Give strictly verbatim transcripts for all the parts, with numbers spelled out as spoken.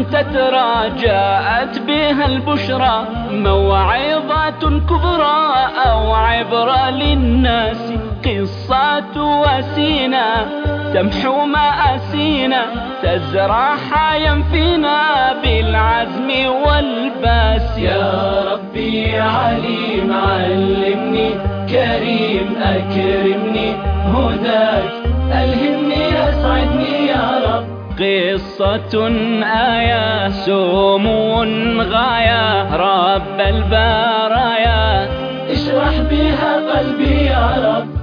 تترى جاءت بها البشرى، موعظة كبرى أو عبرة للناس، قصة وسينا تمحو مآسينا، تزرع حيا فينا بالعزم والباس. يا ربي يا عليم علمني، كريم أكرمني، هداك ألهمني أسعدني يا رب. قصة آية سمو غاية، رب البرايا اشرح بها قلبي يا رب.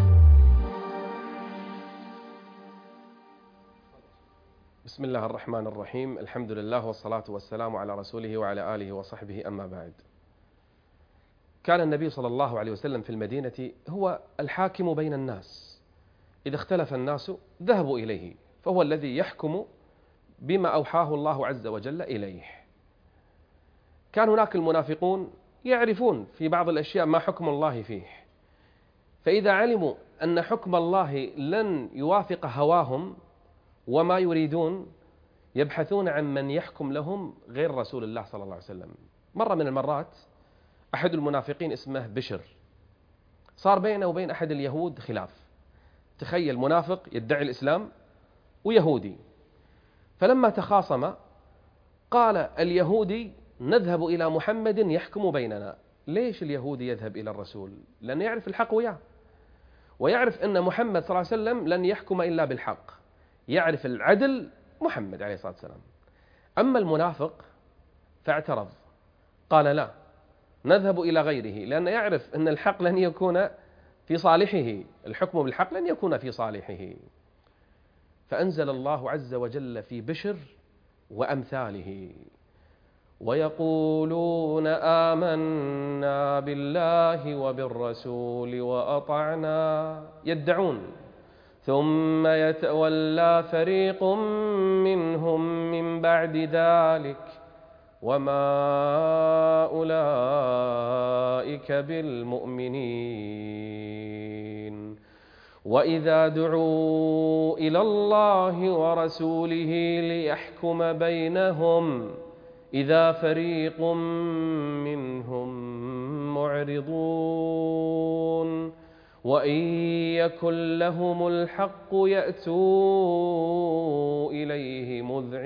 بسم الله الرحمن الرحيم، الحمد لله والصلاة والسلام على رسوله وعلى آله وصحبه، أما بعد. كان النبي صلى الله عليه وسلم في المدينة هو الحاكم بين الناس، إذا اختلف الناس ذهبوا إليه، فهو الذي يحكم بما أوحاه الله عز وجل إليه. كان هناك المنافقون يعرفون في بعض الأشياء ما حكم الله فيه، فإذا علموا أن حكم الله لن يوافق هواهم وما يريدون يبحثون عن من يحكم لهم غير رسول الله صلى الله عليه وسلم. مرة من المرات أحد المنافقين اسمه بشر، صار بينه وبين أحد اليهود خلاف. تخيل منافق يدعي الإسلام ويهودي، فلما تخاصم قال اليهودي نذهب إلى محمد يحكم بيننا. ليش اليهودي يذهب إلى الرسول؟ لأنه يعرف الحق وياه، ويعرف أن محمد صلى الله عليه وسلم لن يحكم إلا بالحق، يعرف العدل محمد عليه الصلاة والسلام. أما المنافق فاعترض، قال لا، نذهب إلى غيره، لأنه يعرف أن الحق لن يكون في صالحه، الحكم بالحق لن يكون في صالحه. فأنزل الله عز وجل في بشر وأمثاله: ويقولون آمنا بالله وبالرسول وأطعنا، يدعون، ثم يتولى فريق منهم من بعد ذلك وما أولئك بالمؤمنين، وإذا دعوا إلى الله ورسوله ليحكم بينهم إذا فريق منهم معرضون، وإن يكن لهم الحق يأتوا إليه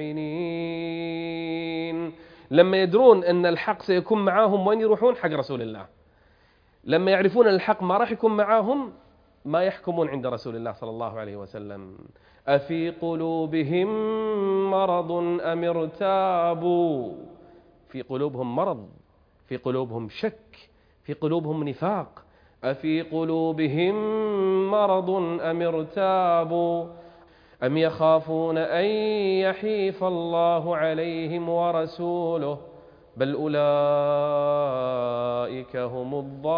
مذعنين. لما يدرون أن الحق سيكون معاهم وين يروحون؟ حق رسول الله. لما يعرفون أن الحق ما راح يكون معاهم ما يحكمون عند رسول الله صلى الله عليه وسلم. أفي قلوبهم مرض أم ارتابوا؟ في قلوبهم مرض، في قلوبهم شك، في قلوبهم نفاق. أفي قلوبهم مرض أم ارتابوا أم يخافون أن يحيف الله عليهم ورسوله بل أولئك هم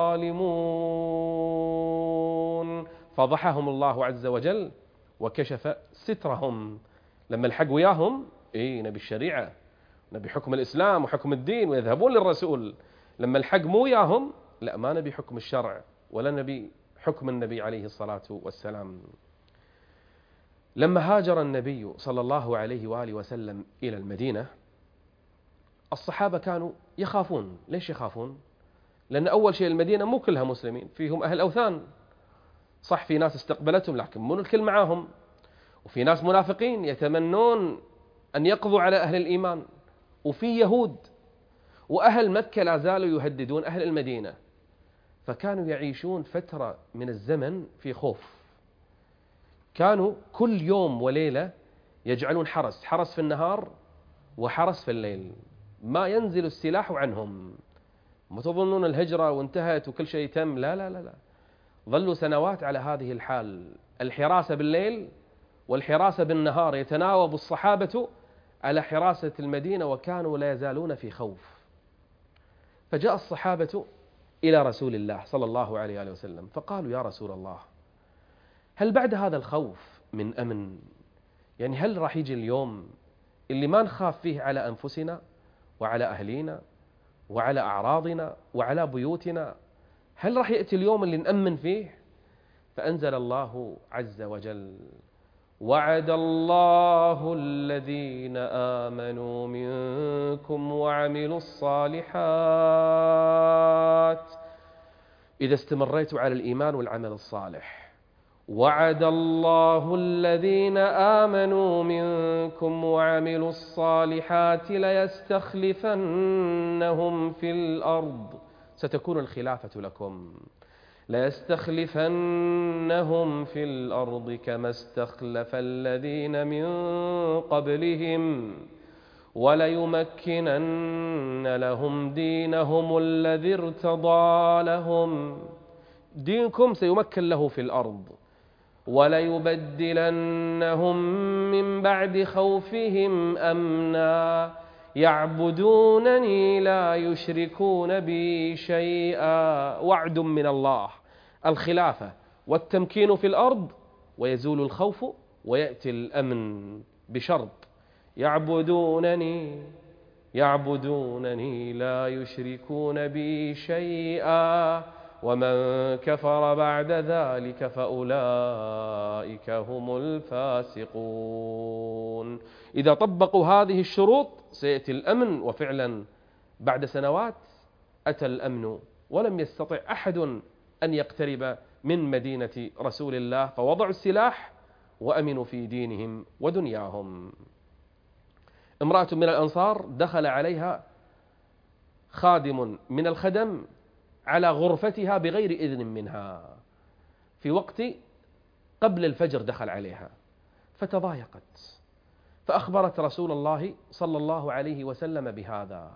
الظالمون. فضحهم الله عز وجل وكشف سترهم. لما الحق وياهم إيه نبي الشريعة، نبي حكم الإسلام وحكم الدين ويذهبون للرسول. لما الحق مو وياهم لا، ما نبي حكم الشرع ولا نبي حكم النبي عليه الصلاة والسلام. لما هاجر النبي صلى الله عليه وآله وسلم إلى المدينة، الصحابة كانوا يخافون. ليش يخافون؟ لأن أول شيء المدينة مو كلها مسلمين، فيهم أهل أوثان، صح في ناس استقبلتهم لكن مو الكل معاهم، وفي ناس منافقين يتمنون أن يقضوا على أهل الإيمان، وفي يهود، وأهل مكة لا زالوا يهددون أهل المدينة. فكانوا يعيشون فترة من الزمن في خوف. كانوا كل يوم وليلة يجعلون حرس، حرس في النهار وحرس في الليل، ما ينزل السلاح عنهم. ما تظنون الهجرة وانتهت وكل شيء تم، لا لا لا لا، ظلوا سنوات على هذه الحال، الحراسة بالليل والحراسة بالنهار. يتناوب الصحابة على حراسة المدينة وكانوا لا يزالون في خوف. فجاء الصحابة إلى رسول الله صلى الله عليه وسلم فقالوا: يا رسول الله، هل بعد هذا الخوف من أمن؟ يعني هل راح يجي اليوم اللي ما نخاف فيه على أنفسنا وعلى أهلينا وعلى أعراضنا وعلى بيوتنا؟ هل راح يأتي اليوم اللي نأمن فيه؟ فأنزل الله عز وجل: وعد الله الذين آمنوا منكم وعملوا الصالحات. إذا استمريتوا على الإيمان والعمل الصالح، وعد الله الذين آمنوا منكم وعملوا الصالحات ليستخلفنهم في الأرض، ستكون الخلافة لكم، ليستخلفنهم في الأرض كما استخلف الذين من قبلهم وليمكنن لهم دينهم الذي ارتضى لهم. دينكم سيمكن له في الأرض، وليبدلنهم من بعد خوفهم أمنا يعبدونني لا يشركون بي شيئا. وعد من الله، الخلافة والتمكين في الأرض، ويزول الخوف ويأتي الأمن، بشرط يعبدونني يعبدونني لا يشركون بي شيئا، ومن كفر بعد ذلك فأولئك هم الفاسقون. إذا طبقوا هذه الشروط سيأتي الأمن، وفعلا بعد سنوات أتى الأمن، ولم يستطع أحد أن يقترب من مدينة رسول الله، فوضعوا السلاح وأمنوا في دينهم ودنياهم. امرأة من الأنصار دخل عليها خادم من الخدم على غرفتها بغير إذن منها، في وقت قبل الفجر دخل عليها، فتضايقت، فأخبرت رسول الله صلى الله عليه وسلم بهذا.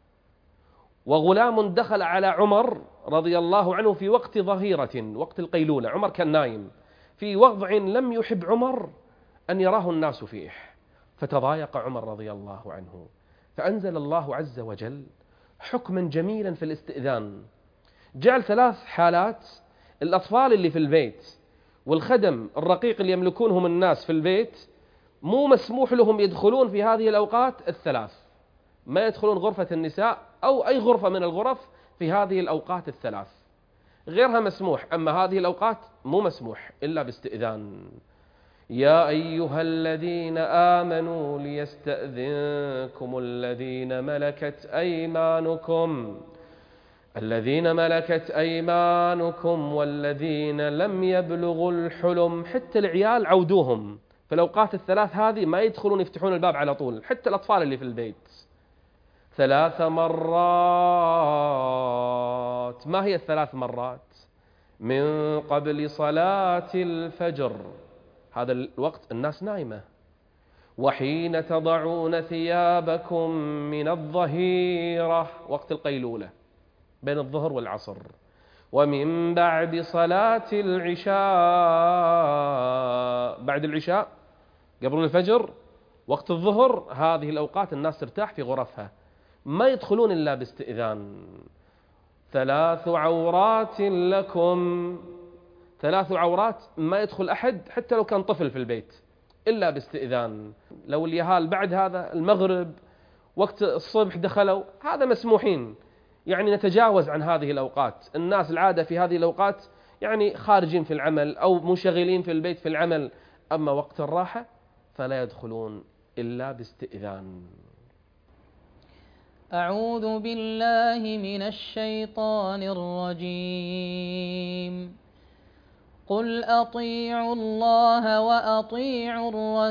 وغلام دخل على عمر رضي الله عنه في وقت ظهيرة، وقت القيلولة، عمر كان نايم في وضع لم يحب عمر أن يراه الناس فيه، فتضايق عمر رضي الله عنه، فأنزل الله عز وجل حكما جميلا في الاستئذان، جعل ثلاث حالات: الأطفال اللي في البيت والخدم الرقيق اللي يملكونهم الناس في البيت مو مسموح لهم يدخلون في هذه الأوقات الثلاث، ما يدخلون غرفة النساء أو أي غرفة من الغرف في هذه الأوقات الثلاث، غيرها مسموح، أما هذه الأوقات مو مسموح إلا باستئذان. يا أيها الذين آمنوا ليستأذنكم الذين ملكت أيمانكم الذين ملكت أيمانكم والذين لم يبلغوا الحلم. حتى العيال عودوهم في الأوقات الثلاث هذه، ما يدخلون يفتحون الباب على طول، حتى الأطفال اللي في البيت، ثلاث مرات. ما هي الثلاث مرات؟ من قبل صلاة الفجر، هذا الوقت الناس نايمة، وحين تضعون ثيابكم من الظهيرة، وقت القيلولة بين الظهر والعصر، ومن بعد صلاة العشاء، بعد العشاء قبل الفجر، وقت الظهر، هذه الأوقات الناس ترتاح في غرفها، ما يدخلون إلا باستئذان. ثلاث عورات لكم، ثلاث عورات ما يدخل أحد حتى لو كان طفل في البيت إلا باستئذان. لو اليهال بعد هذا المغرب وقت الصبح دخلوا، هذا مسموحين، يعني نتجاوز عن هذه الأوقات. الناس العادة في هذه الأوقات يعني خارجين في العمل أو منشغلين في البيت في العمل، أما وقت الراحة فلا يدخلون إلا باستئذان. أعوذ بالله من الشيطان الرجيم. قل أطيعوا الله وأطيعوا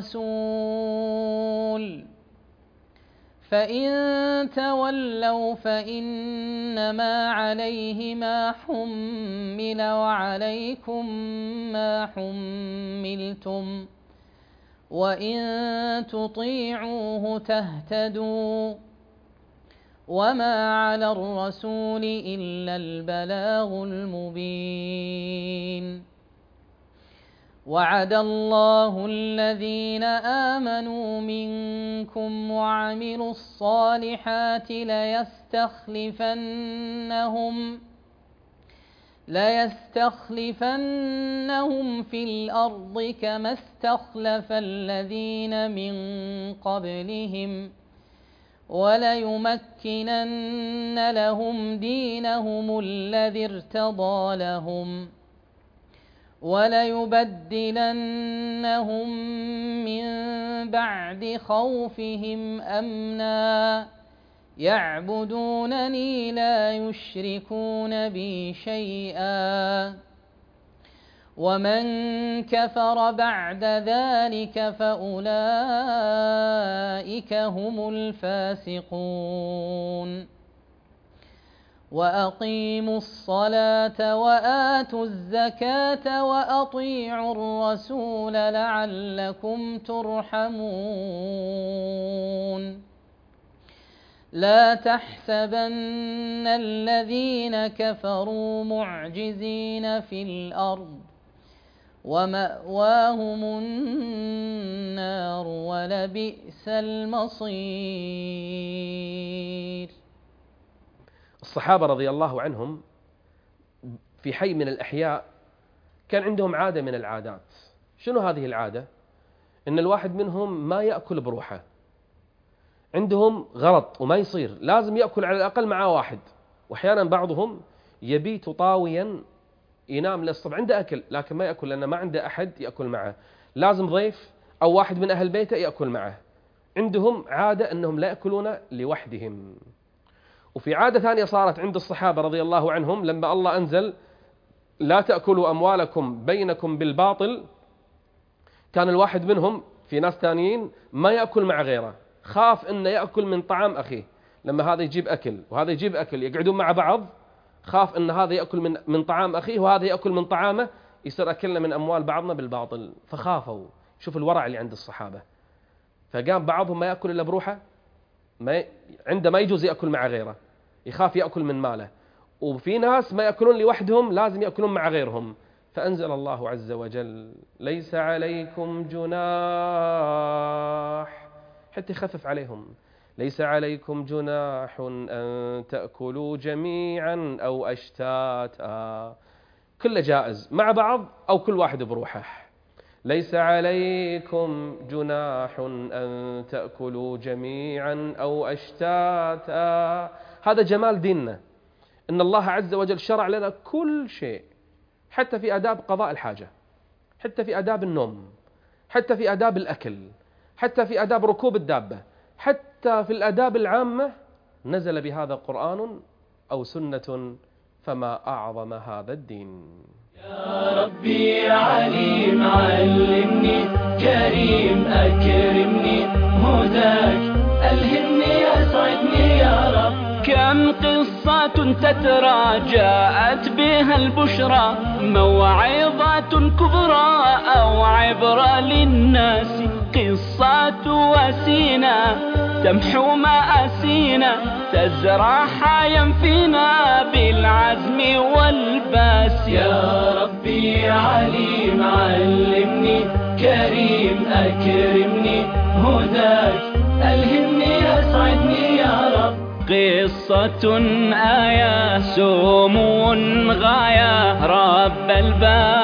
الرسول، فإن تولوا فإنما عليه ما حمل وعليكم ما حملتم، وإن تطيعوه تهتدوا، وما على الرسول إلا البلاغ المبين. وعد الله الذين آمنوا منكم وعملوا الصالحات ليستخلفنهم ليستخلفنهم في الأرض كما استخلف الذين من قبلهم، وليمكنن لهم دينهم الذي ارتضى لهم، وليبدلنهم من بعد خوفهم أمنا يعبدونني لا يشركون بي شيئا ومن كفر بعد ذلك فأولئك هم الفاسقون وأقيموا الصلاة وآتوا الزكاة وأطيعوا الرسول لعلكم ترحمون لا تحسبن الذين كفروا معجزين في الأرض ومأواهم النار ولبئس المصير. الصحابة رضي الله عنهم في حي من الأحياء كان عندهم عادة من العادات. شنو هذه العادة؟ إن الواحد منهم ما يأكل بروحه، عندهم غلط وما يصير، لازم يأكل على الأقل مع واحد، وأحيانا بعضهم يبيت طاويا ينام للصبح عنده أكل لكن ما يأكل لأنه ما عنده أحد يأكل معه، لازم ضيف أو واحد من أهل بيته يأكل معه. عندهم عادة أنهم لا يأكلون لوحدهم. وفي عادة ثانية صارت عند الصحابة رضي الله عنهم لما الله أنزل لا تأكلوا أموالكم بينكم بالباطل، كان الواحد منهم في ناس ثانيين ما يأكل مع غيره، خاف أنه يأكل من طعام أخيه، لما هذا يجيب أكل وهذا يجيب أكل يقعدون مع بعض، خاف أن هذا يأكل من من طعام أخيه وهذا يأكل من طعامه، يصير أكلنا من أموال بعضنا بالباطل. فخافوا. شوف الورع اللي عند الصحابة. فقام بعضهم ما يأكل إلا بروحه، ما ي... عنده ما يجوز يأكل مع غيره، يخاف يأكل من ماله. وفي ناس ما يأكلون لوحدهم، لازم يأكلون مع غيرهم. فأنزل الله عز وجل ليس عليكم جناح، حتى يخفف عليهم، ليس عليكم جناح أن تأكلوا جميعا أو أشتاتا، كل جائز مع بعض أو كل واحد بروحه. ليس عليكم جناح أن تأكلوا جميعا أو أشتاتا. هذا جمال ديننا، إن الله عز وجل شرع لنا كل شيء، حتى في آداب قضاء الحاجة، حتى في آداب النوم، حتى في آداب الأكل، حتى في آداب ركوب الدابة، حتى في الآداب العامة نزل بهذا قرآن أو سنة، فما أعظم هذا الدين. يا ربي يا عليم علمني، كريم أكرمني، هداك ألهمني أسعدني يا رب. كم قصة تترى جاءت بها البشرى، موعظة كبرى أو عبرة للناس، قصة وسينا تمحو مآسينا، تزرع حيا فينا بالعزم والباس. يا ربي يا عليم علمني، كريم أكرمني، هداك ألهمني أسعدني يا رب. قصة آية سمو غاية رب الباب